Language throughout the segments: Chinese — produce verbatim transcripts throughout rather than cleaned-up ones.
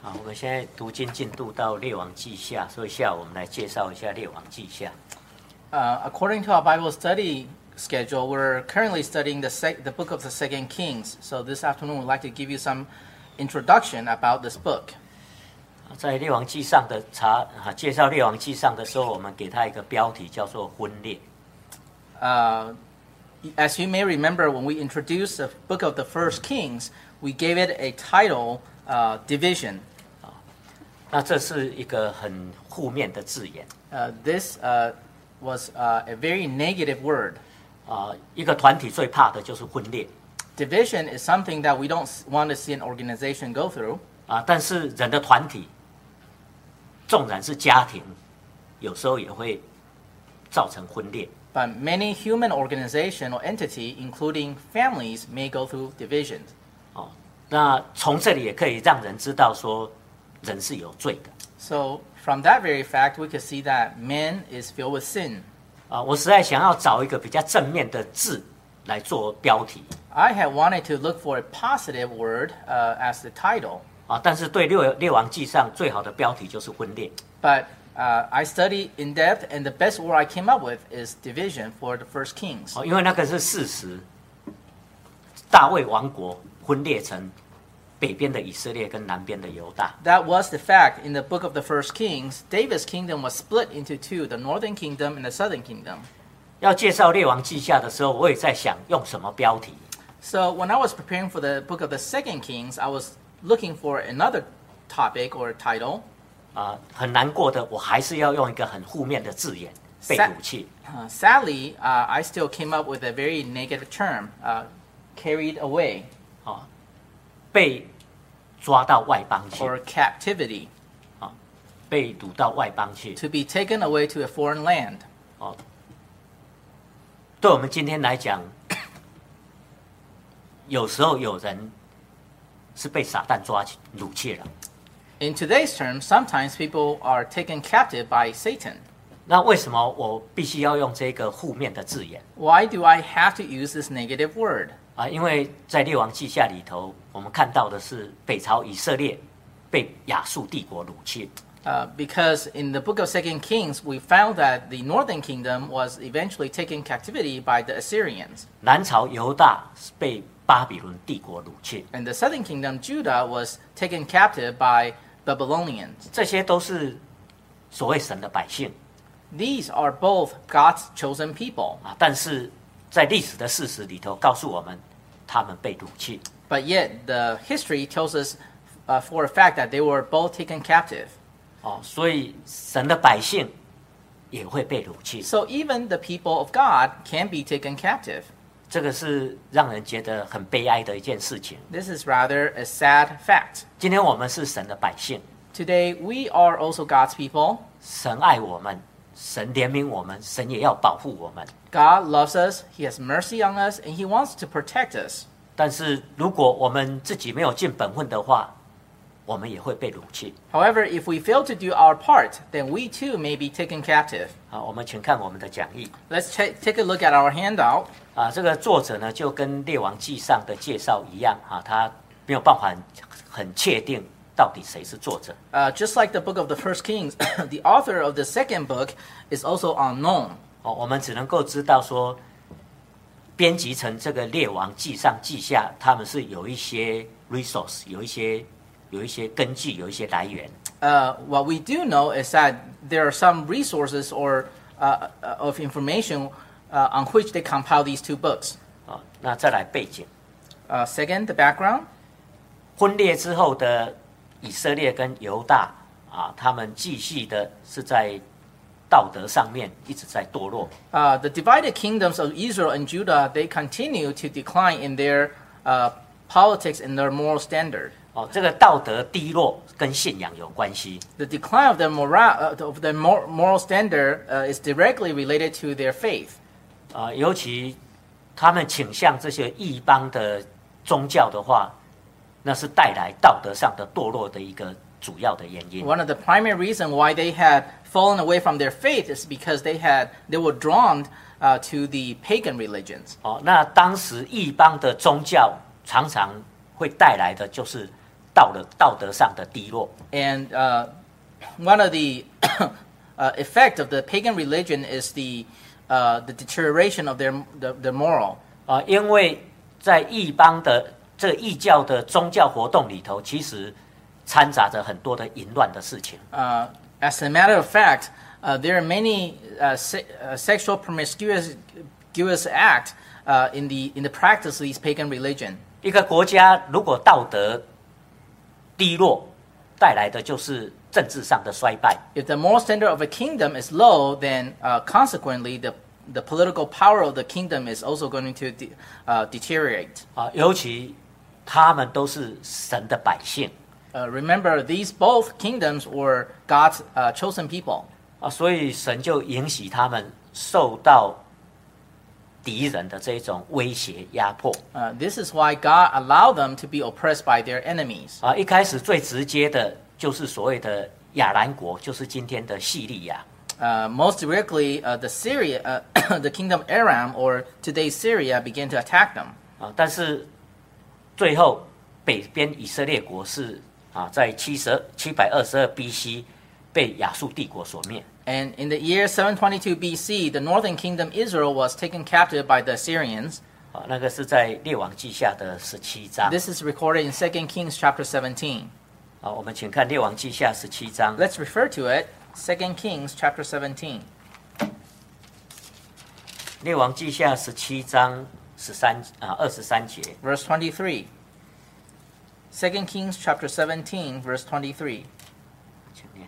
好，我们现在读经进度到列王记下，所以下午我们来介绍一下列王记下。 Uh, according to our Bible study schedule, we're currently studying the, sec- the book of the Second Kings. So this afternoon, we'd like to give you some introduction about this book. 在列王记上的查啊，介绍列王记上的时候，我们给它一个标题叫做婚列。 Uh, as you may remember, when we introduced the book of the First Kings, we gave it a title, uh, Division. 那这是一个很负面的字眼。 Uh, this uh, was uh, a very negative word. 啊，一个团体最怕的就是分裂。 Division is something that we don't want to see an organization go through. 啊，但是人的团体，纵然是家庭，有时候也会造成分裂。 But many human organization or entity, including families, may go through divisions. 哦，那从这里也可以让人知道说，人是有罪的。 So from that very fact, we can see that man is filled with sin. 啊，我实在想要找一个比较正面的字来做标题。 I had wanted to look for a positive word uh, as the title. 啊，但是对列列王记上最好的标题就是分裂。 But uh, I studied in depth, and the best word I came up with is division for the First Kings. 哦，因为那个是事实。大卫王国分裂成北边的以色列跟南边的犹大。 That was the fact in the book of the First Kings. David's kingdom was split into two, the northern kingdom and the southern kingdom. 要介绍列王记下的时候，我也在想用什么标题。 So when I was preparing for the book of the Second Kings, I was looking for another topic or title. 啊，很难过的，我还是要用一个很负面的字眼，被掳去。 Uh, sadly, uh, I still came up with a very negative term, uh, carried away 啊，被抓到外邦去， or captivity, 啊，被掳到外邦去。 to be taken away to a foreign land. 哦，对我们今天来讲，有时候有人是被撒旦抓去掳去了。 In today's terms, sometimes people are taken captive by Satan. 那为什么我必须要用这个负面的字眼 Why do I have to use this negative word? 啊？因为在列王记下里头，我们看到的是北朝以色列被亚述帝国掳去。 Uh, because in the book of Second Kings, we found that the northern kingdom was eventually taken captivity by the Assyrians. 南朝犹大被巴比伦帝国掳去， And the southern kingdom, Judah, was taken captive by Babylonians. 这些都是所谓神的百姓 These are both God's chosen people. 啊。但是在历史的事实里头告诉我们，他们被掳去。 But yet, the history tells us uh, for a fact that they were both taken captive. 哦，所以神的百姓也会被掳去， So even the people of God can be taken captive. 这个是让人觉得很悲哀的一件事情。 This is rather a sad fact. 今天我们是神的百姓， Today, we are also God's people. 神爱我们，神怜悯我们，神也要保护我们。 God loves us, He has mercy on us, and He wants to protect us. 但是如果我们自己没有尽本分的话，我们也会被掳去。 However, if we fail to do our part, then we too may be taken captive. 好，我们请看我们的讲义 Let's ch- take a look at our handout. 啊。这个作者呢，就跟列王记上的介绍一样啊，他没有办法很很确定到底谁是作者。 Uh, just like the book of the First Kings, the author of the second book is also unknown. 哦，我们只能够知道说，编辑成这个列王记上记下，他们是有一些 resource， 有一些有一些根据，有一些来源。 Uh, what we do know is that there are some resources or uh, uh, of information uh, on which they compile these two books. 啊，那再来背景， Uh, second, the background. 分裂之后的以色列跟犹大啊，他们继续的是在道德上面一直在堕落。 Uh, the divided kingdoms of Israel and Judah, they continue to decline in their uh, politics and their moral standard. 哦，这个道德低落跟信仰有关系。 The decline of their moral, uh, of their mor- moral standard uh, is directly related to their faith. 啊，尤其他们倾向这些异邦的宗教的话，那是带来道德上的堕落的一个主要的原因。 One of the primary reasons why they had fallen away from their faith is because they had they were drawn uh, to the pagan religions. 哦，那当时异邦的宗教常常会带来的就是道德道德上的低落。 And uh, one of the uh, effect of the pagan religion is the uh, the deterioration of their the, their moral. 啊，因为在异邦的这个异教的宗教活动里头，其实掺杂着很多的淫乱的事情。 Uh, as a matter of fact, uh, there are many uh, se- uh, sexual promiscuous promiscuous act uh, in the in the practice of these pagan religion. 一个国家如果道德低落，带来的就是政治上的衰败。 If the moral standard of a kingdom is low, then uh, consequently the the political power of the kingdom is also going to de- uh, deteriorate. 啊，尤其他们都是神的百姓 Uh, remember, these both kingdoms were God's uh, chosen people. 啊，所以神就允许他们受到敌人的这种威胁压迫。 Uh, this is why God allowed them to be oppressed by their enemies. 啊，一开始最直接的就是所谓的亚兰国，就是今天的叙利亚。 Uh, most directly, uh, the Syria, uh, the kingdom Aram or today's Syria, began to attack them. 啊，但是最后北边以色列国是啊，在七十七百二十二 B C 被亚述帝国所灭。 And in the year seven twenty-two B C, the northern kingdom Israel was taken captive by the Assyrians. 啊，那个是在列王记下的十七章。 This is recorded in Second Kings chapter seventeen. 啊，我们请看列王记下十七章。 Let's refer to it. Second Kings chapter seventeen. 列王记下十七章十三啊二十三节。 Verse twenty-three. Second Kings chapter seventeen, verse twenty-three. 请念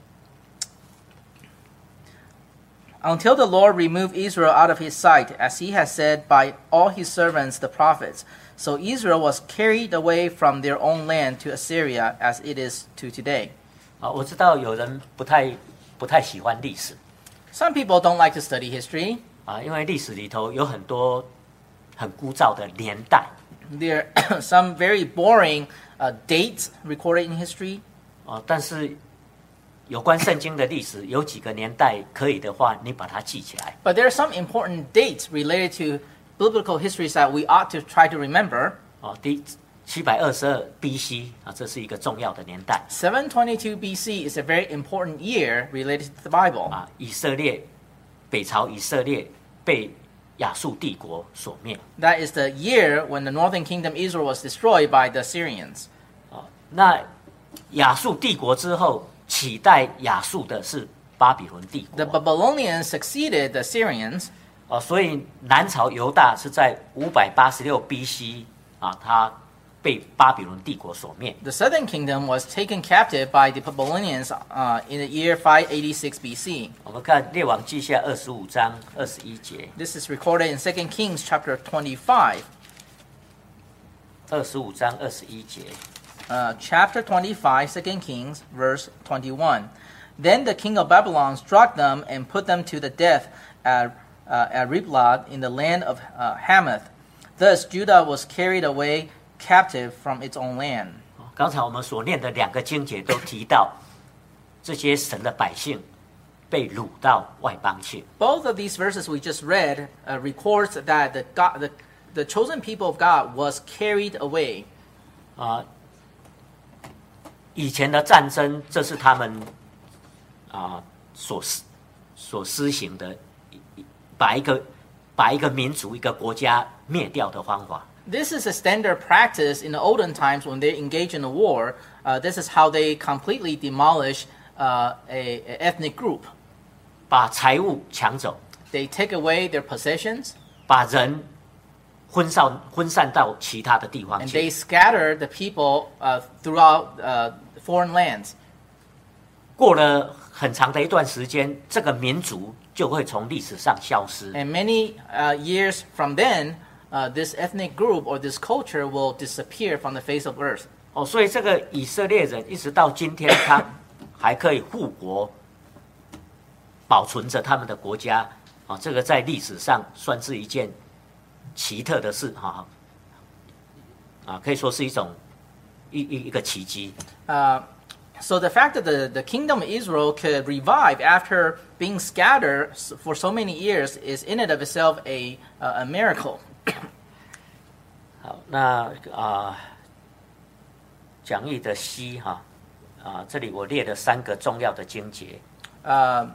Until the Lord remove Israel out of his sight, as he has said by all his servants the prophets. So Israel was carried away from their own land to Assyria, as it is to today. 啊，我知道有人不太不太喜欢历史 Some people don't like to study history. 啊，因为历史里头有很多很枯燥的年代 There are some very boring uh, dates recorded in history. 啊，但是有关圣经的历史有几个年代可以的话，你把它记起来 But there are some important dates related to biblical histories that we ought to try to remember. 啊。第七百二十二 B C 啊，这是一个重要的年代 seven twenty-two B C is a very important year related to the Bible. 啊。以色列北朝以色列被亚述帝国所灭 That is the year when the northern kingdom Israel was destroyed by the Assyrians. 啊。那亚述帝国之后，取代亚述的是巴比伦帝 The 国 Babylonians succeeded the Assyrians. 啊，所以南朝犹大是在五百八十六 B C 啊，它被巴比伦帝国所灭。 The southern kingdom was taken captive by the Babylonians uh, in the year five eighty-six B C. 我们看列王记下二十五章二十一节， This is recorded in Second Kings chapter twenty-five. 二十五章二十一节。 Uh, chapter twenty-five, Second Kings, verse twenty-one. Then the king of Babylon struck them and put them to the death at, uh, at Riblah in the land of uh, Hamath. Thus Judah was carried away captive from its own land. 刚才我们所念的两个经节都提到，这些神的百姓被掳到外邦去。 Both of these verses we just read uh, records that the, God, the, the chosen people of God was carried away. 啊，以前的战争，这是他们啊所施所施行的，把一个把一个民族、一个国家灭掉的方法。 This is a standard practice in the olden times when they engage in a war. Uh, this is how they completely demolish uh, a, a ethnic group. 把财物抢走， They take away their possessions 把人分散分散到其他的地方 and 去 they。scatter the people uh, throughout uh, foreign lands. 过了很长的一段时间，这个民族就会从历史上消失。 And many uh, years from then, uh, this ethnic group or this culture will disappear from the face of earth. 哦，所以这个以色列人一直到今天，他还可以复国，保存着他们的国家。啊，这个在历史上算是一件奇特的事哈。啊，可以说是一种一一一个奇迹。 Uh, so the fact that the, the kingdom of Israel could revive after being scattered s- for so many years is in and of itself a, uh, a miracle. 好，那啊、 讲义的 C 哈啊，这里我列了三个重要的经节。 Uh,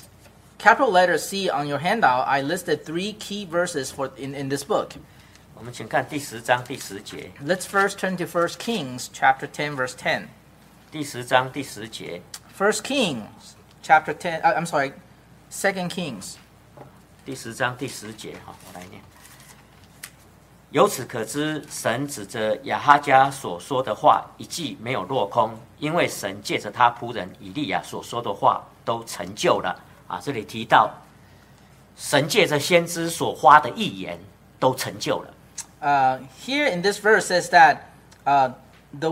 capital letter C on your handout, I listed three key verses for in, in this book. 我们请看第十章第十节。 Let's first turn to First Kings chapter ten, verse ten. 第十章第十节。 First Kings chapter ten. Uh, I'm sorry, Second Kings. 第十章第十节哈，我来念。由此可知，神指着亚哈家所说的话一句没有落空，因为神借着他仆人以利亚所说的话都成就了。啊，这里提到神借着先知所发的预言都成就了。 Uh, here in this verse says that uh, the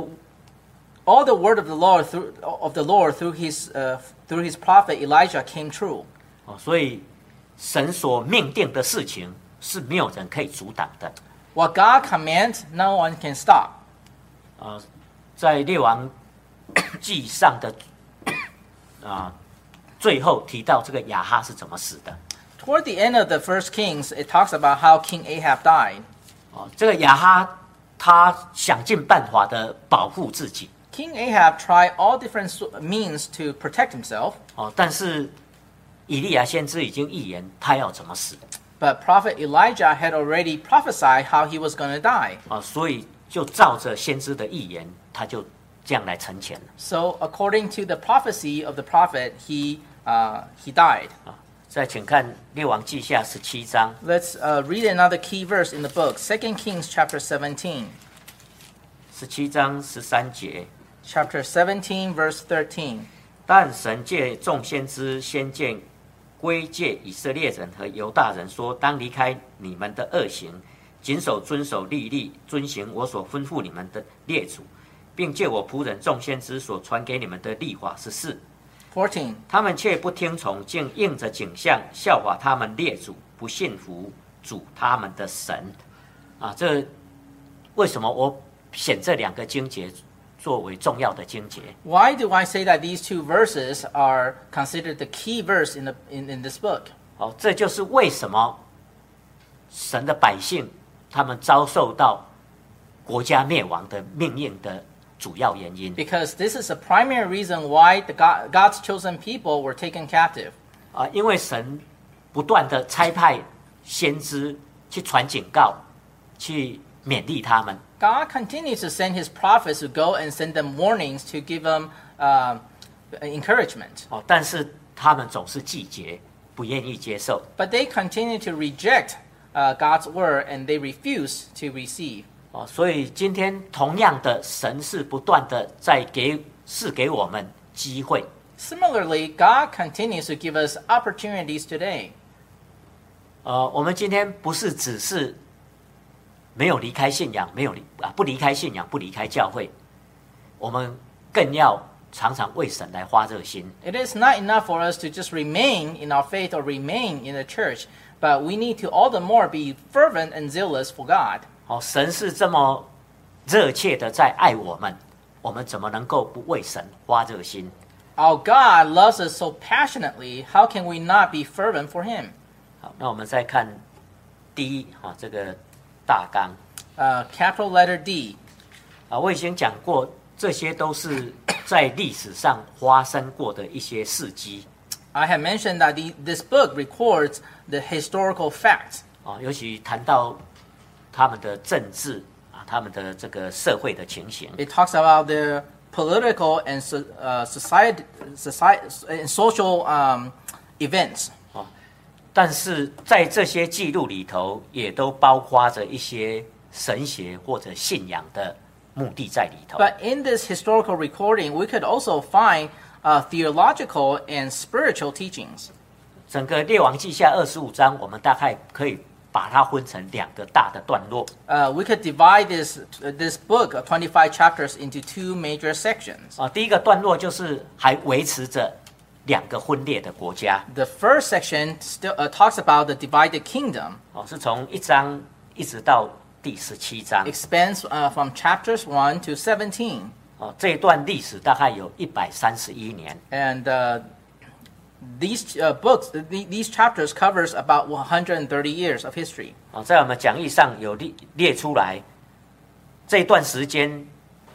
all the word of the Lord through of the Lord through his uh, through his prophet Elijah came true. 哦，所以神所命定的事情是没有人可以阻挡的。 What God commands, no one can stop. 呃，在列王记上的啊、呃、最后提到这个亚哈是怎么死的。 Toward the end of the First Kings, it talks about how King Ahab died. 哦，这个亚哈他想尽办法的保护自己。 King Ahab tried all different means to protect himself. 哦，但是以利亚先知已经预言他要怎么死。 But Prophet Elijah had already prophesied how he was going to die. 啊，所以就照着先知的预言，他就这样来成全了。 So according to the prophecy of the prophet, he uh, he died. 啊，再请看列王记下十七章。 Let's uh, read another key verse in the book, Second Kings chapter seventeen. 十七章十三节。 Chapter seventeen, verse thirteen. 但神借众先知先见归戒以色列人和犹大人说：当离开你们的恶行，谨守遵守律例，遵行我所吩咐你们的列祖，并借我仆人众先知所传给你们的律法是是。 fourteen. 他们却不听从，竟应着景象效法他们列祖，不信服主他们的神。啊，这为什么我选这两个经节作为重要的经节？ Why do I say that these two verses are considered the key verse in, the, in, in this book? 哦，这就是为什么神的百姓他们遭受到国家灭亡的命运的主要原因。 Because this is the primary reason why the God, God's chosen people were taken captive. 啊，因为神不断的差派先知去传警告，去勉励他们。 God continues to send his prophets to go and send them warnings to give them uh, encouragement. 哦，但是他们总是拒绝，不愿意接受。 But they continue to reject uh, God's word and they refuse to receive. 哦，所以今天同样的，神是不断的在给是给我们机会。 Similarly, God continues to give us opportunities today. 呃，我们今天不是只是没有离开信仰，没有离啊不离开信仰，不离开教会，我们更要常常为神来发热心。 It is not enough for us to just remain in our faith or remain in the church, but we need to all the more be fervent and zealous for God. 哦，神是这么热切的在爱我们，我们怎么能够不为神发热心？ Our God loves us so passionately, how can we not be fervent for Him? 好，那我们再看第一啊这个大纲。 Uh, capital letter D. 啊，我已经讲过，这些都是在历史上发生过的一些事迹。 I have mentioned that the, this book records the historical facts. 啊，尤其谈到他们的政治啊，他们的这个社会的情形。 It talks about the political and so, uh, society, society, and social um, events. 但是在这些记录里头，也都包括着一些神学或者信仰的目的在里头。 But in this historical recording, we could also find uh, theological and spiritual teachings. 整个列王记下二十五章，我们大概可以把它分成两个大的段落。 Uh, we could divide this uh, this book of twenty-five chapters into two major sections. 啊，第一个段落就是还维持着两个分裂的国家。 The first section still uh, talks about the divided kingdom. 哦，是从一章一直到第十七章。 Expands uh, from chapters one to seventeen. 哦，这一段历史大概有一百三十一年。 And uh, these uh, books, th- these chapters covers about one hundred thirty years of history. 哦，在我们讲义上有列列出来，这段时间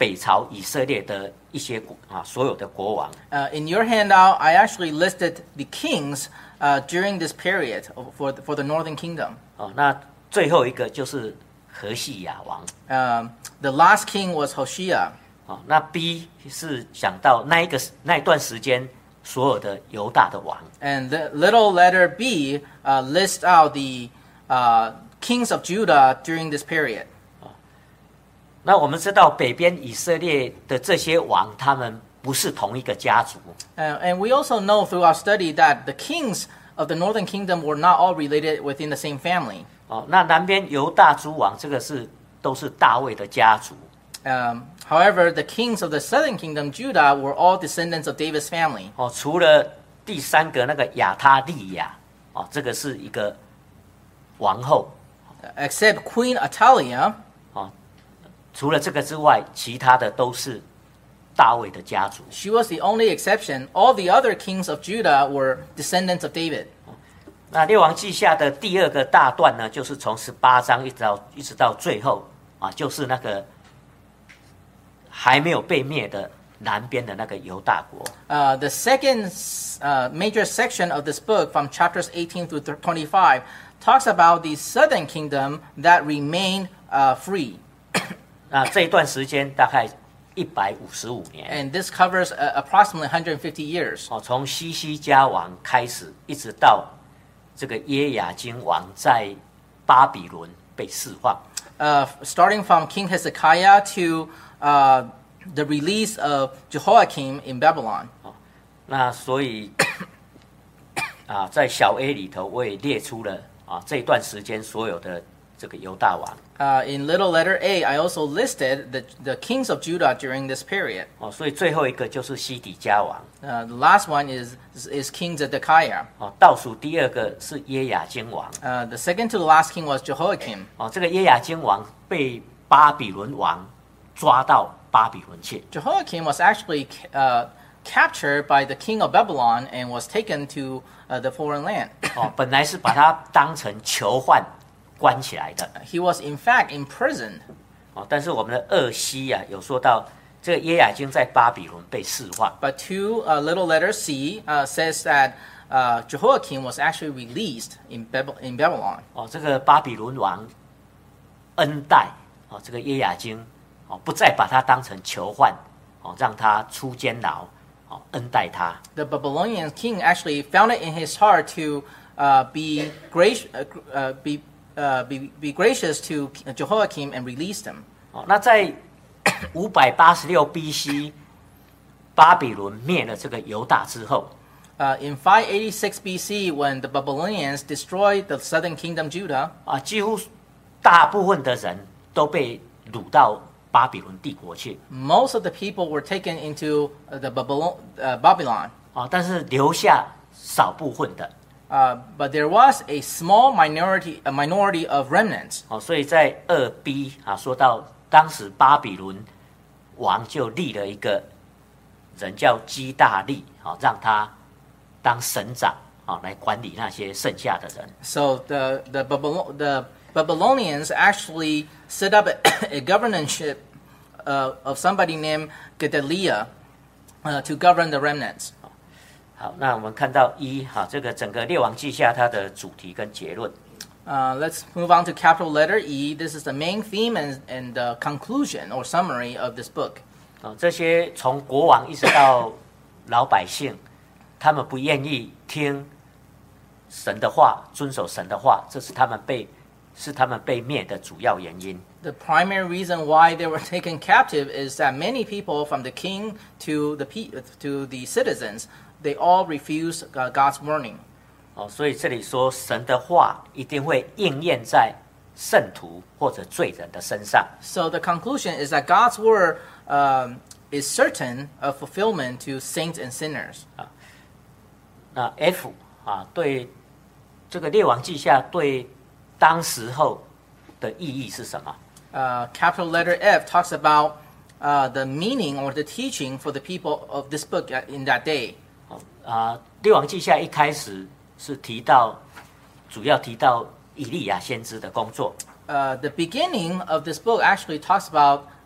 北朝以色列的一些国啊所有的国王。 Uh, in your handout, I actually listed the kings uh, during this period for the, for the northern kingdom. 哦，那最后一个就是何西亚王。 Um, the last king was Hoshea. 哦，那 B 是讲到那一个那一段时间所有的犹大的王。 And the little letter B uh, lists out the uh, kings of Judah during this period. 那我们知道北边以色列的这些王，他们不是同一个家族。 Uh, and we also know through our study that the kings of the northern kingdom were not all related within the same family. 哦，那南边犹大诸王，这个是都是大卫的家族。 Um, however, the kings of the southern kingdom, Judah, were all descendants of David's family. 哦，除了第三个那个亚他利亚，哦，这个是一个王后。 Except Queen Athaliah. 除了这个之外，其他的都是大卫的家族。 She was the only exception. All the other kings of Judah were descendants of David. 那列王记下的第二个大段呢，就是从十八章一直到一直到最后啊，就是那个还没有被灭的南边的那个犹大国。 Uh, the second uh, major section of this book, from chapters eighteen through twenty-five, talks about the southern kingdom that remained uh, free. 那这一段时间大概一百五十五年。 And this covers uh, approximately one hundred fifty years. 哦，从西西家王开始，一直到这个耶雅金王在巴比伦被释放。 Uh, starting from King Hezekiah to uh, the release of Jehoiakim in Babylon. 哦，那所以啊，在小 A 里头，我也列出了啊这一段时间所有的这个犹大王。 Uh, in little letter A, I also listed the, the kings of Judah during this period. 哦，所以最后一个就是西底家王。 Uh, the last one is, is King Zedekiah. 哦，倒数第二个是耶雅金王。 Uh, the second to the last king was Jehoiakim. 哦，这个耶雅金王被巴比伦王抓到巴比伦去。 Jehoiakim was actually uh, captured by the king of Babylon and was taken to uh, the foreign land. 哦，本来是把他当成囚犯关起来的。 He was in fact imprisoned. 哦，但是我们的二西呀、啊、有说到，这个耶雅金在巴比伦被释放。 But two uh, little letter C uh, says that uh, Jehoiakim was actually released in, Bab- in Babylon. 哦，这个巴比伦王恩待哦，这个耶雅金哦，不再把他当成囚犯哦，让他出监牢哦，恩待他。 The Babylonian king actually found it in his heart to uh, be, grac- uh, uh, be, uh, be, be gracious to Jehoiakim and released him. 哦，那在五百八十六 B C 巴比伦灭了这个犹大之后， Uh, in five eighty-six B C, when the Babylonians destroyed the southern kingdom Judah, 啊，几乎大部分的人都被掳到巴比伦帝国去 most of the people were taken into uh, the Babylon, uh, Babylon. 啊，但是留下少部分的 Uh, but there was a small minority, a minority of remnants. 哦，所以在二 B 啊说到当时巴比伦王就立了一个人叫基大利啊，让他当省长啊，来管理那些剩下的人。 So the the, Babylon, the Babylonians actually set up a, a governorship uh, of somebody named Gedaliah uh, to govern the remnants. 好，那我们看到一哈，这个整个列王记下它的主题跟结论。 Uh, let's move on to capital letter E. This is the main theme and, and the conclusion or summary of this book. 啊，这些从国王一直到老百姓，他们不愿意听神的话，遵守神的话，这是他们被是他们被灭的主要原因。 The primary reason why they were taken captive is that many people, from the king to the pe- to the citizens, they all refused uh, God's warning. 哦，所以这里说神的话一定会应验在圣徒或者罪人的身上。 So the conclusion is that God's word um, is certain of fulfillment to saints and sinners. 那 F 啊，对这个列王记下对当时候的意义是什么？ Uh, capital letter F talks about uh, the meaning or the teaching for the people of this book in that day. 哦啊，列王记下一开始是提到，主要提到以利亚先知的工作。 Uh, the beginning of this book actually talks about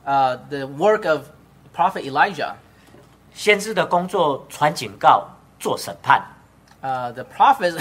uh, the work of Prophet Elijah. 先知的工作传警告、做审判。 Uh, the prophet's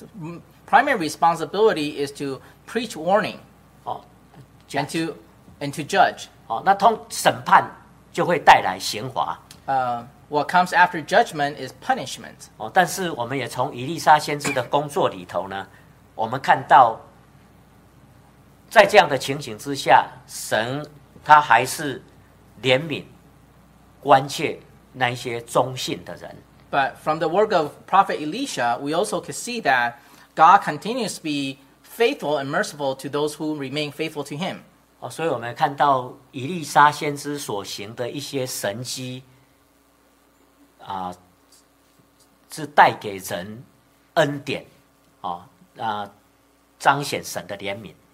primary responsibility is to preach warning 哦， and to and to judge. 哦，那通审判就会带来刑罚。 Uh, what comes after judgment is punishment. 哦，但是我们也从以利沙先知的工作里头呢，我们看到，在这样的情形之下，神他还是怜悯、关切那一些忠信的人。 But from the work of Prophet Elisha, we also can see that God continues to be faithful and merciful to those who remain faithful to Him. 哦，所以我们看到以利沙先知所行的一些神迹，啊，是带给人恩典，啊啊，彰显神的怜悯。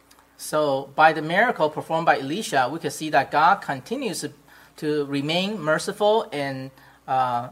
So by the miracle performed by Elisha, we can see that God continues to, to remain merciful and uh,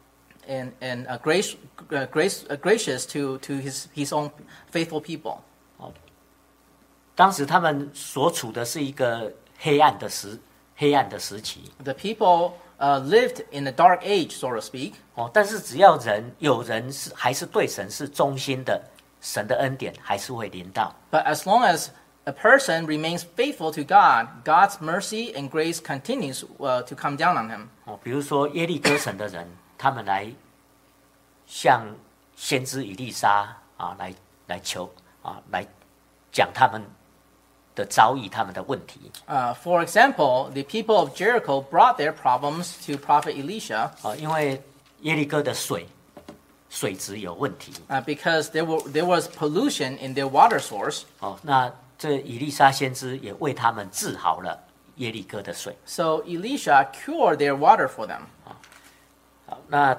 and and uh, grace, uh, grace, uh, gracious to to His His own faithful people. 当时他们所处的是一个黑暗的时黑暗的时期。 The people uh, lived in a dark age, so to speak. 哦，但是只要人有人是还是对神是忠心的，神的恩典还是会临到。 But as long as a person remains faithful to God, God's mercy and grace continues uh, to come down on him. 哦，比如说耶利哥城的人，他们来向先知以利沙啊，来来求啊，来讲他们的遭遇，他们的问题。 Uh, for example, the people of Jericho brought their problems to Prophet Elisha 啊，因为耶利哥的水水质有问题。 uh, because there, were, there was pollution in their water source. 哦，那这以利沙先知也为他们治好了耶利哥的水。 So Elisha cured their water for them. 好，那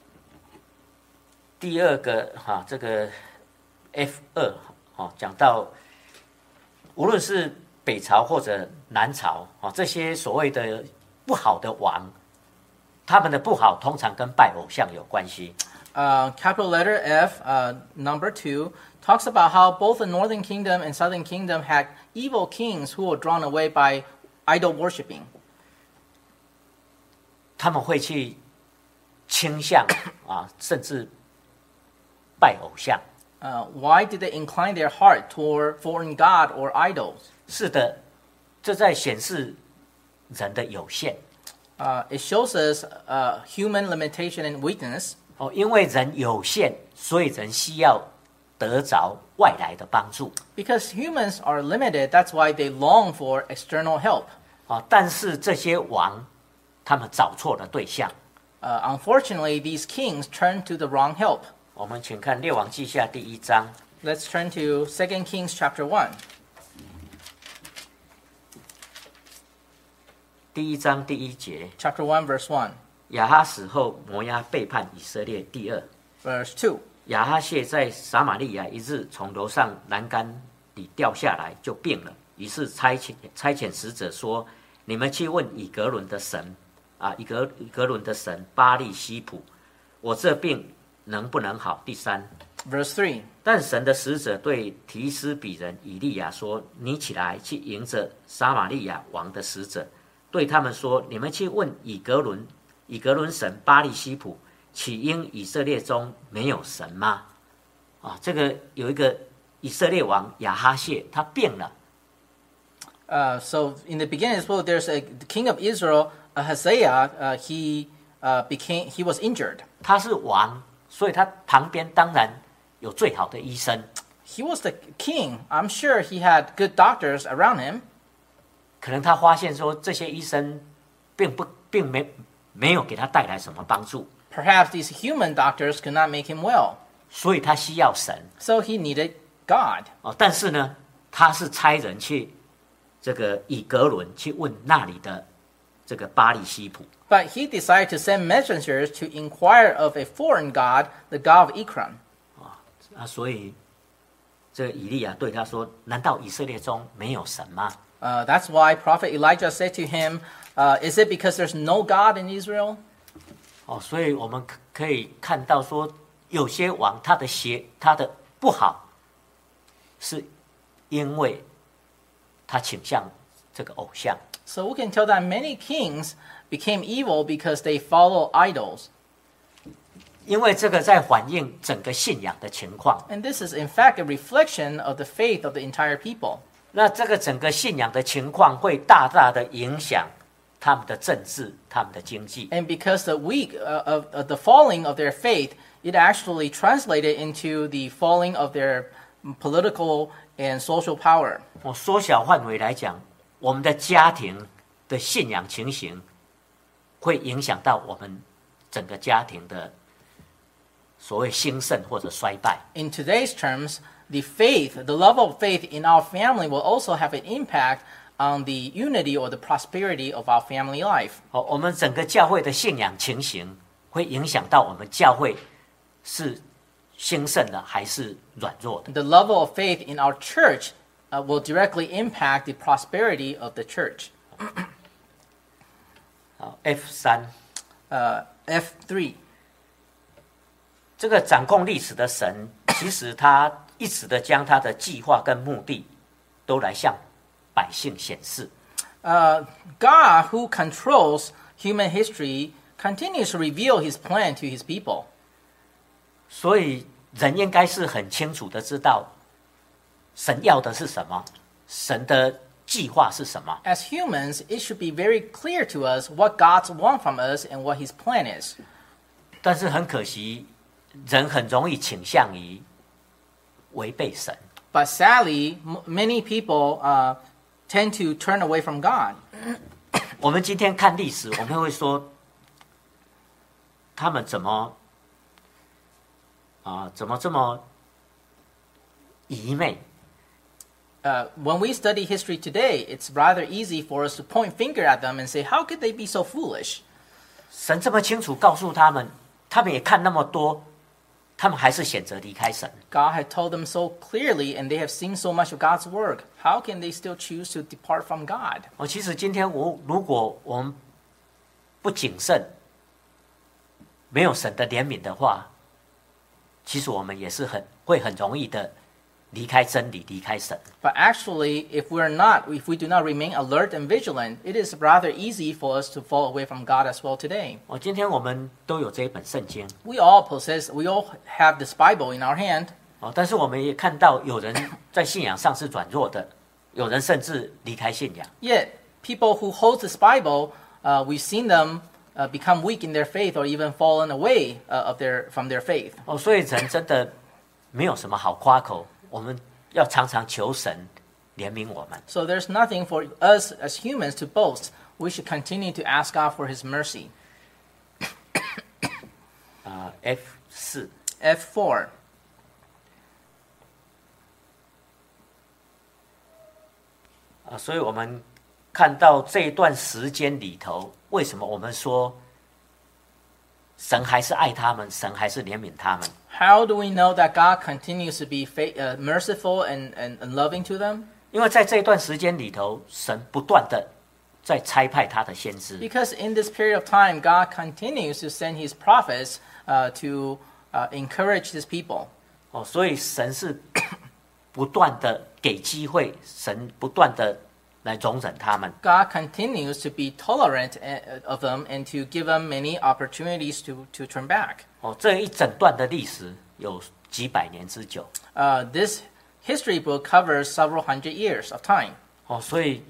第二个哈、这个 F 二哈、讲到无论是北朝或者南朝啊、这些所谓的不好的王，他们的不好通常跟拜偶像有关系。 Uh, capital letter F, uh, number two, talks about how both the northern kingdom and southern kingdom had evil kings who were drawn away by idol worshiping. 他们会去倾向啊，甚至拜偶像。 Uh, why did they incline their heart toward foreign god or idols? 是的，这在显示人的有限。 Uh, it shows us uh, human limitation and weakness. 哦，因为人有限，所以人需要得着外来的帮助。 Because humans are limited, that's why they long for external help. 啊，但是这些王，他们找错了对象。 Uh, unfortunately, these kings turned to the wrong help. 我们请看《列王记下》第一章， Let's turn to Second Kings chapter one. 第一章第一节， Chapter one, verse one. 亚哈死后，摩押背叛以色列。第二， Verse two. 亚哈谢在撒玛利亚一日从楼上栏杆里掉下来，就病了。于是差遣差遣使者说：“你们去问以格伦的神啊，以格以格伦的神巴利西普，我这病能不能好？”第三， Verse three. 但神的使者对提斯比人以利亚说：“你起来去迎着撒玛利亚王的使者，对他们说：你们去问以格伦，以格伦神巴利西普，岂因以色列中没有神吗？”啊，这个有一个以色列王亚哈谢，他病了。 Uh, so in the beginning as well, there's a the king of Israel, Ahaziah. Uh, he uh, became he was injured. 他是王，所以他旁边当然有最好的医生。 He was the king. I'm sure he had good doctors around him. 可能他发现说这些医生并不并没没有给他带来什么帮助， Perhaps these human doctors could not make him well. 所以他需要神。 So he needed God. 哦，但是呢，他是差人去这个以格伦去问那里的这个巴利西普。 But he decided to send messengers to inquire of a foreign god, the god of Ekron. 啊，所以这个以利亚对他说：“难道以色列中没有神吗 Uh, that's why Prophet Elijah said to him, uh, is it because there's no God in Israel?？” 哦，所以我们可可以看到说，有些王他的邪他的不好，是因为他倾向这个偶像。 So we can tell that many kings became evil because they follow idols. 因为这个在反映整个信仰的情况。 And this is in fact a reflection of the faith of the entire people. 那这个整个信仰的情况会大大的影响他们的政治、他们的经济。 And because the weak uh, of, of the falling of their faith, it actually translated into the falling of their political and social power. 我缩小范围来讲，我们的家庭的信仰情形会影响到我们整个家庭的所谓兴盛或者衰败。 In today's terms, the faith, the level of faith in our family will also have an impact on the unity or the prosperity of our family life. 哦，我们整个教会的信仰情形会影响到我们教会是兴盛的还是软弱的。 The level of faith in our church uh, will directly impact the prosperity of the church. 好 ，F 三， Uh, F three. 这个掌控历史的神，其实他一直的将他的计划跟目的都来向百姓显示。 Uh, God, who controls human history, continues to reveal his plan to his people. 所以人应该是很清楚的知道，神要的是什么，神的计划是什么。 As humans, it should be very clear to us what God wants from us and what his plan is. 但是很可惜，人很容易倾向于违背神。 But sadly, m- many people uh, tend to turn away from God. 我们今天看历史，我们会说，他们怎么啊、怎么这么愚昧？ Uh, when we study history today, it's rather easy for us to point finger at them and say, how could they be so foolish? 神这么清楚告诉他们，他们也看那么多，他们还是选择离开神。 God had told them so clearly, and they have seen so much of God's work. How can they still choose to depart from God? 哦，其实今天我如果我们不谨慎，没有神的怜悯的话，其实我们也是很会很容易的离开真理，离开神。 But actually, if we're not, if we do not remain alert and vigilant, it is rather easy for us to fall away from God as well today. 哦，今天我们都有这一本圣经， We all possess, we all have this Bible in our hand, 哦，但是我们也看到有人在信仰上是软弱的，有人甚至离开信仰。 yet people who hold this Bible, uh, we've seen them uh, become weak in their faith or even fallen away uh, of their, from their faith. 哦，所以人真的没有什么好夸口，我们要常常求神怜悯我们。 So there's nothing for us as humans to boast. We should continue to ask God for his mercy. 啊、F 四， F four. 啊，所以我们看到这一段时间里头，为什么我们说神还是爱他们，神还是怜悯他们？ How do we know that God continues to be fa- uh, merciful and, and, and loving to them? 因为在这一段时间里头，神不断的在差派他的先知， Because in this period of time, God continues to send his prophets uh, to uh, encourage his people. 哦，所以神是不断的给机会，神不断的来容忍他们。 God continues to be tolerant uh, of them and to give them many opportunities to, to turn back. 哦，这一整段的历史有几百年之久。 Uh, this history book covers several hundred years of time. 哦，所以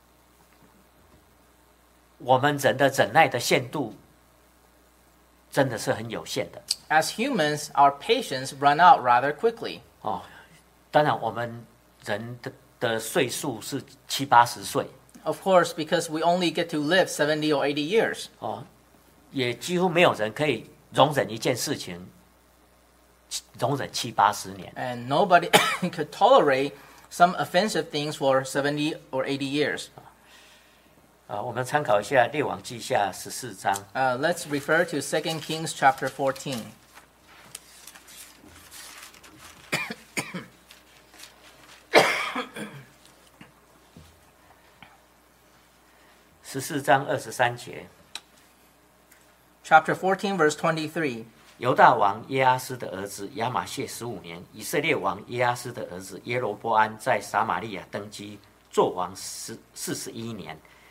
我们人的忍耐的限度真的是很有限的。 As humans, our patience run out rather quickly. 哦，当然我们人的的岁数是七八十岁， Of course, because we only get to live seventy or eighty years. 哦，也几乎没有人可以容忍一件事情，容忍七八十年。 And nobody could tolerate some offensive things for seventy or eighty years. 啊，我们参考一下《列王记下》十四章。 Uh, let's refer to Second Kings chapter fourteen. 十四章二十三节， Chapter fourteen, verse twenty-three. 犹大王耶阿斯的儿子亚玛谢十五年，以色列王耶阿斯的儿子耶罗波安在撒玛利亚登基，做王十四十一年。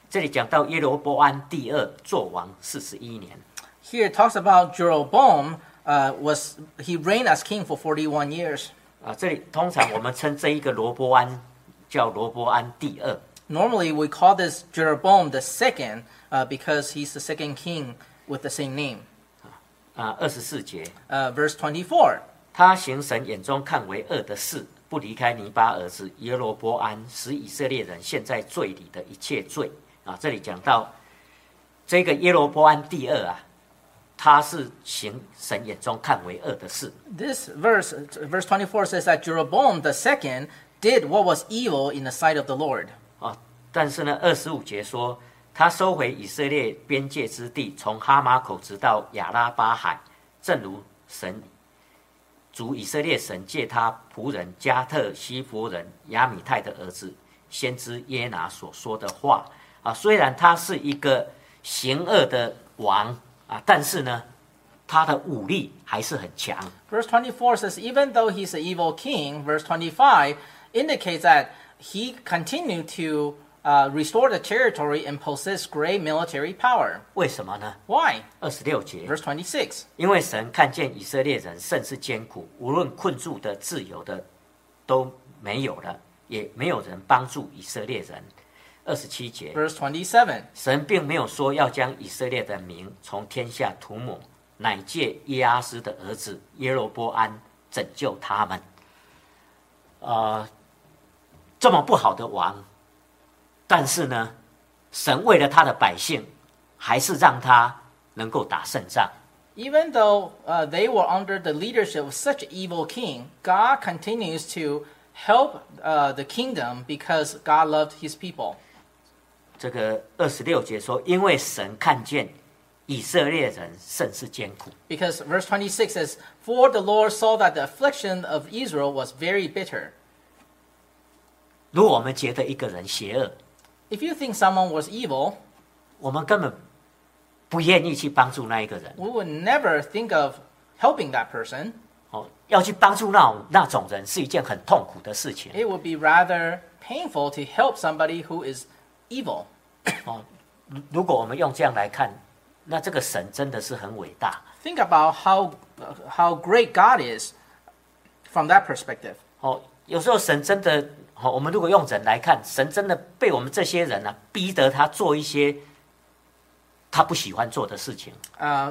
这里讲到耶罗波安第二做王四十一年。 Here it talks about Jeroboam uh, was he reigned as king for forty-one years. 啊，这里通常我们称这一个罗波安叫罗波安第二。 Normally we call this Jeroboam the second uh, because he's the second king with the same name. 啊，二十四节。 Uh, verse twenty-four. 他行神眼中看为恶的事，不离开尼巴儿子耶罗波安，使以色列人陷在罪里的一切罪。啊，这里讲到这个耶罗波安第二啊，他是行神眼中看为恶的事。 This verse, verse twenty-four says that Jeroboam the second did what was evil in the sight of the Lord. 啊，但是呢，二十五节说，他收回以色列边界之地，从哈马口直到亚拉巴海，正如神主以色列神借他仆人加特西弗人亚米泰的儿子先知耶拿所说的话。啊，虽然他是一个行恶的王啊，但是呢，他的武力还是很强。 Verse twenty-four says, even though he's an evil king, verse twenty-five indicates that he continued to uh, restore the territory and possess great military power. 为什么呢？ Why? 二十六节， Verse twenty-six. 因为神看见以色列人甚是艰苦，无论困住的、自由的都没有了，也没有人帮助以色列人。二十七节， Verse twenty-seven. 神并没有说要将以色列的名从天下涂抹，乃借耶阿斯的儿子耶罗波安拯救他们。呃，这么不好的王，但是呢，神为了他的百姓，还是让他能够打胜仗。 Even though uh, they were under the leadership of such an evil king, God continues to help uh, the kingdom because God loved his people. 这个二十六节说，因为神看见以色列人甚是艰苦。 Because verse twenty-six says, for the Lord saw that the affliction of Israel was very bitter. 如果我们觉得一个人邪恶， If you think someone was evil, 我们根本不愿意去帮助那一个人。 we would never think of helping that person. 哦，要去帮助那种那种人是一件很痛苦的事情。 It would be rather painful to help somebody who is evil. 哦，如果我们用这样来看，那这个神真的是很伟大。 Think about how uh, how great God is from that perspective. 哦，有时候神真的，哦，我们如果用人来看，神真的被我们这些人啊逼得他做一些他不喜欢做的事情。 Uh,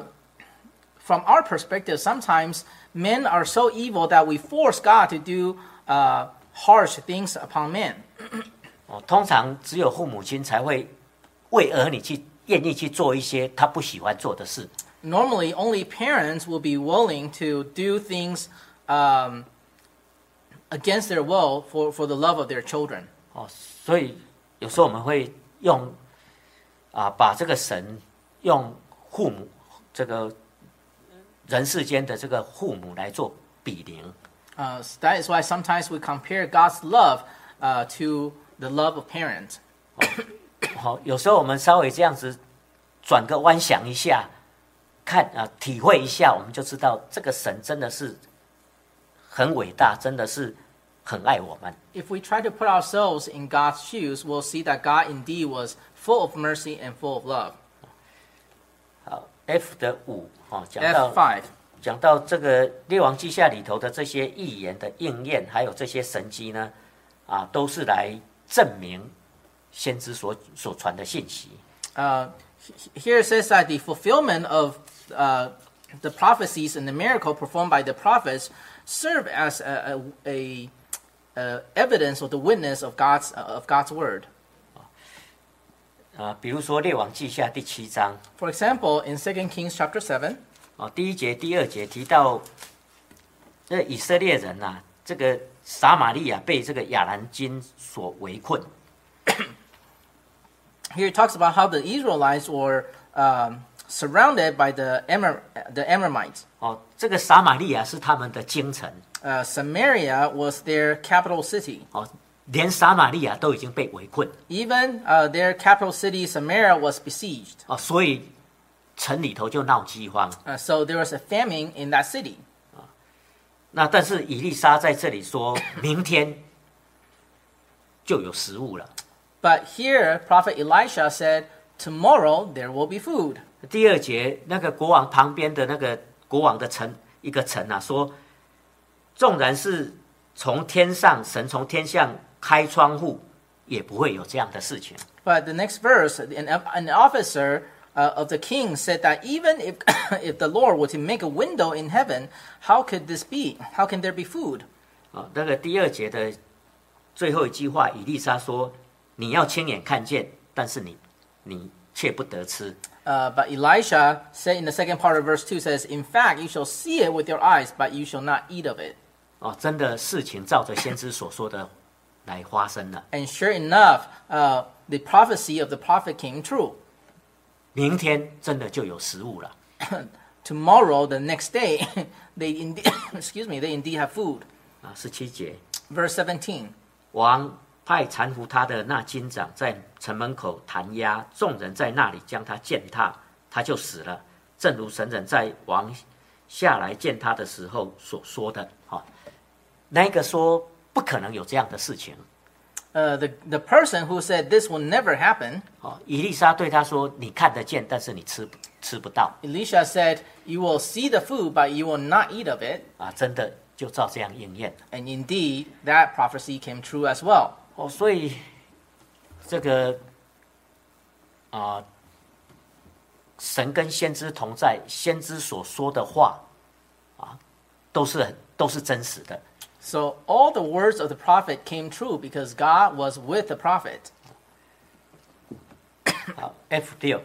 from our perspective, sometimes men are so evil that we force God to do uh, harsh things upon men. 哦，通常只有父母亲才会为儿女去愿意去做一些他不喜欢做的事。 Normally, only parents will be willing to do things um, against their will for, for the love of their children. 哦，所以有时候我们会用啊，把这个神用父母这个人世间的这个父母来做比邻。 Uh, so that is why sometimes we compare God's love uh, to the love of parents. 好，有时候我们稍微这样子转个弯想一下，看啊，体会一下，我们就知道这个神真的是很伟大，真的是很爱我们。 If we try to put ourselves in God's shoes, we'll see that God indeed was full of mercy and full of love. 好 ，F 的五哦，讲 F 到 five. 讲到这个列王记下里头的这些预言的应验，还有这些神迹呢，啊，都是来证明先知所所传的信息。 Uh, here it says that the fulfillment of uh, the prophecies and the miracle performed by the prophets serve as a, a, a, a evidence or the witness of God's uh, of God's word. 啊，比如说列王记下第七章， For example, in Second Kings chapter seven, 哦，第一节、第二节提到，这以色列人呐、啊，这个撒玛利亚被这个亚兰军所围困。 here it talks about how the Israelites were um, surrounded by the Amor, the Amorites. 哦，这个撒玛利亚是他们的京城， Uh, Samaria was their capital city. 哦，连撒玛利亚都已经被围困， Even uh, their capital city, Samaria, was besieged. 哦，所以城里头就闹饥荒。 Uh, so there was a famine in that city. 那但是以利沙在这里说，明天就有食物了。 But here, Prophet Elisha said, tomorrow there will be food. 第二节那个国王旁边的那个国王的臣一个臣啊，说，纵然是从天上神从天上开窗户，也不会有这样的事情。 But the next verse, an, an officer uh, of the king said that even if if the Lord were to make a window in heaven, how could this be? How can there be food? 啊，那个第二节的最后一句话，以利沙说：“你要亲眼看见，但是你你却不得吃。” Uh, but Elisha said in the second part of verse two says, in fact, you shall see it with your eyes, but you shall not eat of it. 哦，真的事情照着先知所说的来发生了。 And sure enough, uh, the prophecy of the prophet came true. 明天真的就有食物了。 Tomorrow, the next day, they indeed, excuse me, they indeed have food. 啊，十七节， Verse seventeen. 王派搀扶他的那金长在城门口弹压，众人在那里将他践踏，他就死了。正如神人在王下来见他的时候所说的。哈、哦，那个说不可能有这样的事情。 Uh, the, the person who said this will never happen, 哦，以利沙对他说：“你看得见，但是你吃吃不到。” Elisha said, you will see the food, but you will not eat of it. 啊，真的就照这样应验。 And indeed, that prophecy came true as well. 哦，所以这个啊、神跟先知同在，先知所说的话啊，都是都是真实的。 So all the words of the prophet came true because God was with the prophet. 好 ，F 六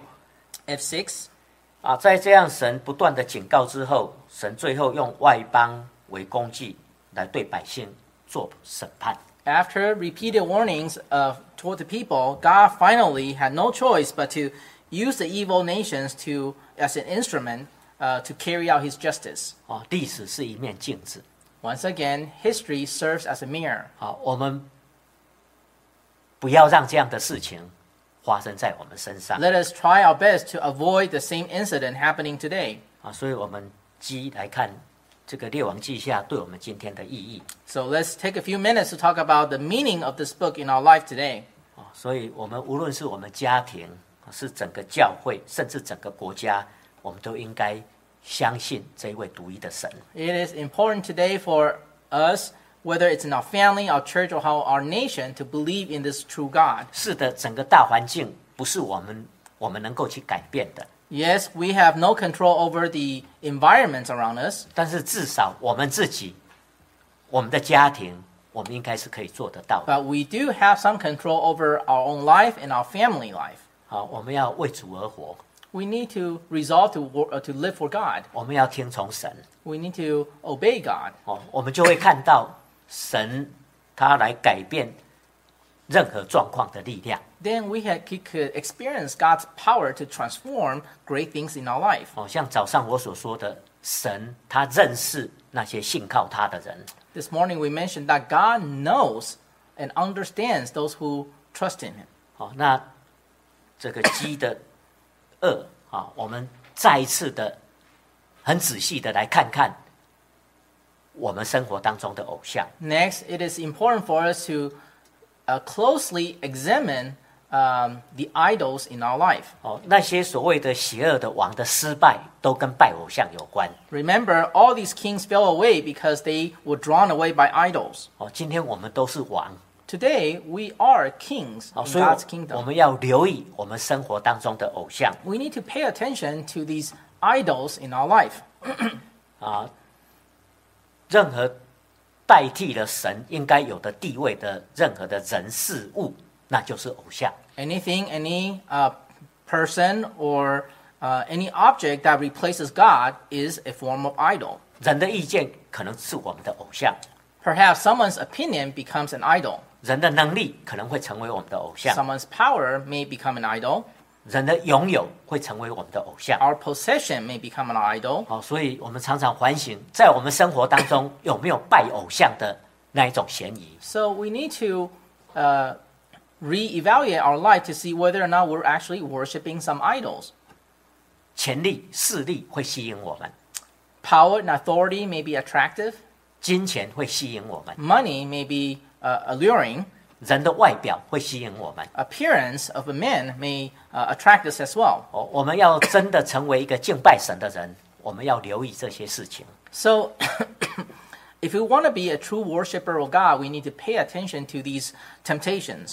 F six. 啊，在这样神不断的警告之后，神最后用外邦为工具来对百姓做审判。 After repeated warnings of toward the people, God finally had no choice but to use the evil nations to as an instrument uh, to carry out His justice. 哦，历史是一面镜子。 Once again, history serves as a mirror. 好，我们不要让这样的事情发生在我们身上。 Let us try our best to avoid the same incident happening today. 啊，所以我们基来看这个列王记下对我们今天的意义。 So let's take a few minutes to talk about the meaning of this book in our life today. 啊，所以我们无论是我们家庭，是整个教会，甚至整个国家，我们都应该相信这一位独一的神。 It is important today for us, whether it's in our family, our church, or how our nation, to believe in this true God. 是的，整个大环境不是我们我们能够去改变的， Yes, we have no control over the environments around us, 但是至少我们自己，我们的家庭，我们应该是可以做得到的。 but we do have some control over our own life and our family life. 好，我们要为主而活， We need to resolve to, wor- uh, to live for God. 我们要听从神。 We need to obey God. 哦，我们就会看到神他来改变任何状况的力量。 Then we had, we could experience God's power to transform great things in our life. 哦，像早上我所说的，神他认识那些信靠他的人。 This morning we mentioned that God knows and understands those who trust in Him. 哦，那这个鸡的二啊，我们再一次的很仔细的来看看我们生活当中的偶像。 Next, it is important for us to uh, closely examine um, the idols in our life. 哦，那些所谓的邪恶的王的失败，都跟拜偶像有关。 Remember, all these kings fell away because they were drawn away by idols. 哦，今天我们都是王。 Today, we are kings 好， in 所以 God's 我 kingdom. 们要留意我们生活当中的偶像 We need to pay attention to these idols in our life. 啊，任何代替了神应该有的地位的任何的人事物，那就是偶像。 Anything, any uh, person, or uh, any object that replaces God is a form of idol. 人的意见可能是我们的偶像， Perhaps someone's opinion becomes an idol. 人的能力可能会成为我们的偶像， Someone's power may become an idol. 人的拥有会成为我们的偶像。 Our possession may become an idol. 好，所以我们常常反省，在我们生活当中有没有拜偶像的那一种嫌疑？ So we need to uh, reevaluate our life to see whether or not we're actually worshiping some idols. 权力、势力会吸引我们， Power and authority may be attractive. 金钱会吸引我们， Money may be uh, alluring. 人的外表会吸引我们。 Appearance of a man may uh, attract us as well. 哦，我们要真的成为一个敬拜神的人，我们要留意这些事情。 So, if we want to be a true worshiper of God, we need to pay attention to these temptations.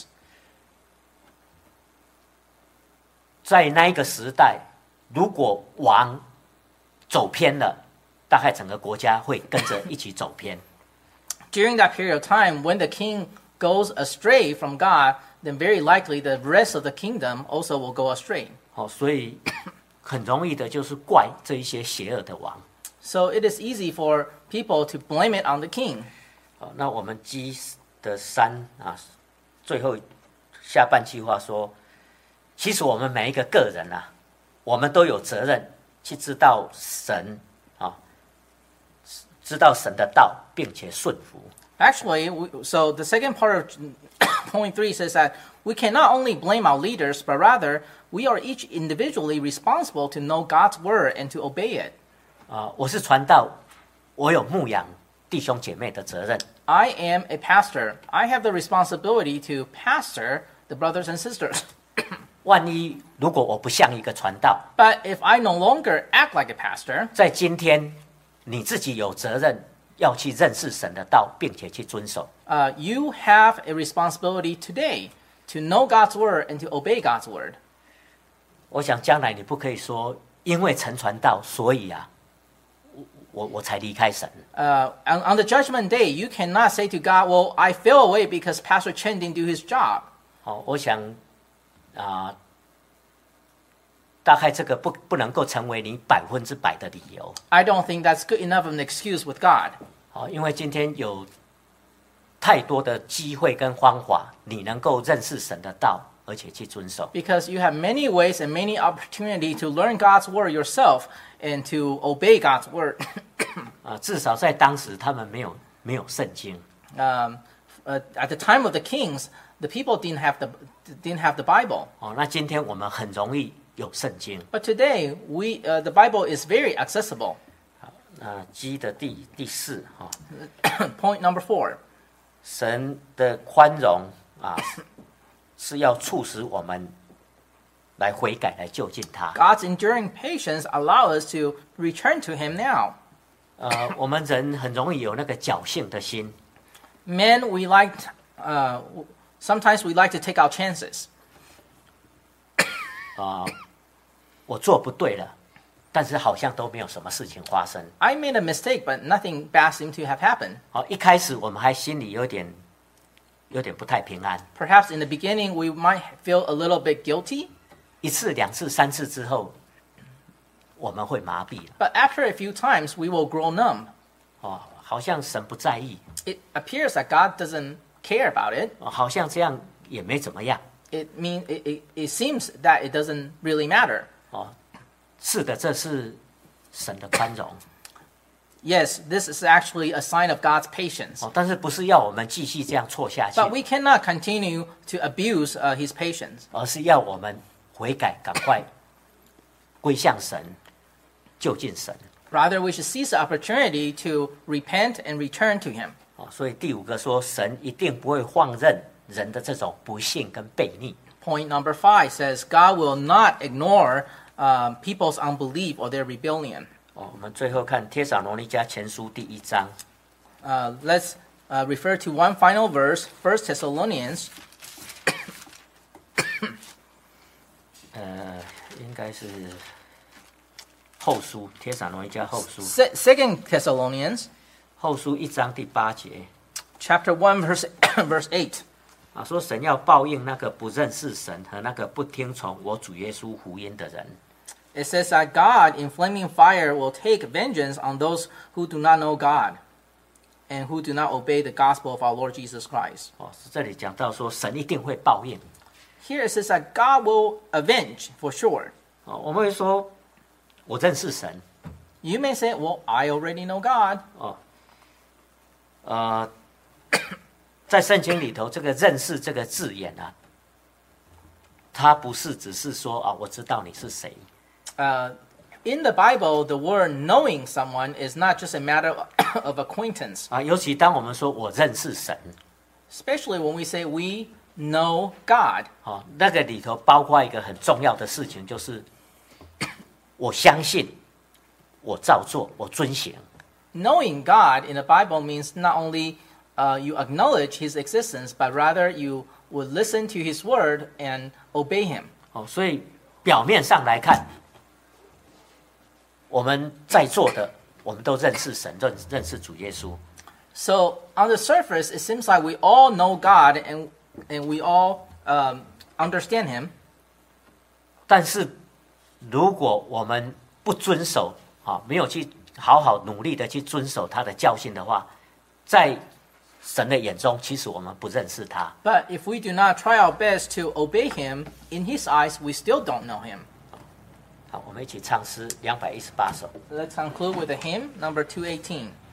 在那一个时代，如果王走偏了，大概整个国家会跟着一起走偏。 During that period of time, when the king goes astray from God, then very likely the rest of the kingdom also will go astray. 哦，所以很容易的就是怪这一些邪恶的王。 So it is easy for people to blame it on the king. 好，那我们基的三啊，最后下半句话说，其实我们每一个个人啊，我们都有责任去知道神啊，知道神的道，并且顺服。 Actually, we, so the second part of point three says that we can not only blame our leaders, but rather we are each individually responsible to know God's word and to obey it. 啊，我是传道，我有牧养弟兄姐妹的责任。 I am a pastor. I have the responsibility to pastor the brothers and sisters. 万一如果我不像一个传道， But if I no longer act like a pastor, 在今天你自己有责任要去认识神的道，并且去遵守。 uh, you have a responsibility today to know God's word and to obey God's word. 我想将来你不可以说，因为陈传道，所以啊，我我才离开神。 Uh, on, on the judgment day, you cannot say to God, well, I fell away because Pastor Chen didn't do his job. 好，我想啊、大概这个不不能够成为你百分之百的理由。 I don't think that's good enough of an excuse with God. 好，因为今天有太多的机会跟方法，你能够认识神的道，而且去遵守。 Because you have many ways and many opportunity to learn God's word yourself and to obey God's word. 啊，至少在当时他们没有没有圣经。 um, uh, at the time of the kings, the people didn't have the didn't have the Bible. 哦，那今天我们很容易有圣经。 But today, we uh, the Bible is very accessible. 那基的第第四哈、 Point number four. 神的宽容啊，是要促使我们来悔改，来就近他。 God's enduring patience allow us to return to Him now. 呃，我们人很容易有那个侥幸的心， Men, we like uh, sometimes we like to take our chances. 啊、我做不对了，但是好像都没有什么事情发生。 I made a mistake, but nothing bad seemed to have happened. 好、一开始我们还心里有点有点不太平安， Perhaps in the beginning we might feel a little bit guilty, 一次、两次、三次之后，我们会麻痹了。 but after a few times we will grow numb. 哦，好像神不在意， It appears that God doesn't care about it. 哦，好像这样也没怎么样。 It mean it, it, it seems that it doesn't really matter. 哦，是的，这是神的宽容。 Yes, this is actually a sign of God's patience. 哦，但是不是要我们继续这样错下去， But we cannot continue to abuse uh, His patience. 而是要我们悔改，赶快归向神，就近神。 Rather, we should seize the opportunity to repent and return to Him. 哦，所以第五个说，神一定不会放任人的这种不幸跟悖逆。 Point number five says God will not ignore um, people's unbelief or their rebellion. 哦，我们最后看帖撒罗尼迦前书第一章， Uh, let's uh, refer to one final verse, First Thessalonians, 呃，应该是后书，帖撒罗尼迦后书， Se- Second Thessalonians, 后书一章第八节 chapter one, verse verse eight. 啊，说神要报应那个不认识神和那个不听从我主耶稣福音的人。 It says that God in flaming fire will take vengeance on those who do not know God and who do not obey the gospel of our Lord Jesus Christ. 哦，是这里讲到说神一定会报应。 Here it says that God will avenge for sure. 哦，我们会说，我认识神。 You may say, well, I already know God. 哦，呃，在圣经里头，这个认识这个字眼啊，它不是只是说啊，我知道你是谁。 Uh, in the Bible, the word knowing someone is not just a matter of acquaintance. 啊，尤其当我们说我认识神， especially when we say we know God. 哦，那个里头包括一个很重要的事情，就是我相信，我照做，我遵行。 Knowing God in the Bible means not only uh, you acknowledge His existence, but rather you would listen to His word and obey Him. 哦，所以表面上来看，我们在座的，我们都认识神，认认识主耶稣。 So on the surface, it seems like we all know God and and we all um, understand Him. 但是，如果我们不遵守，啊，没有去好好努力的去遵守他的教训的话，在神的眼中，其实我们不认识他。 But if we do not try our best to obey Him, in His eyes, we still don't know Him. 好，我们一起唱诗两百一十八首。 Let's conclude with the hymn number two eighteen.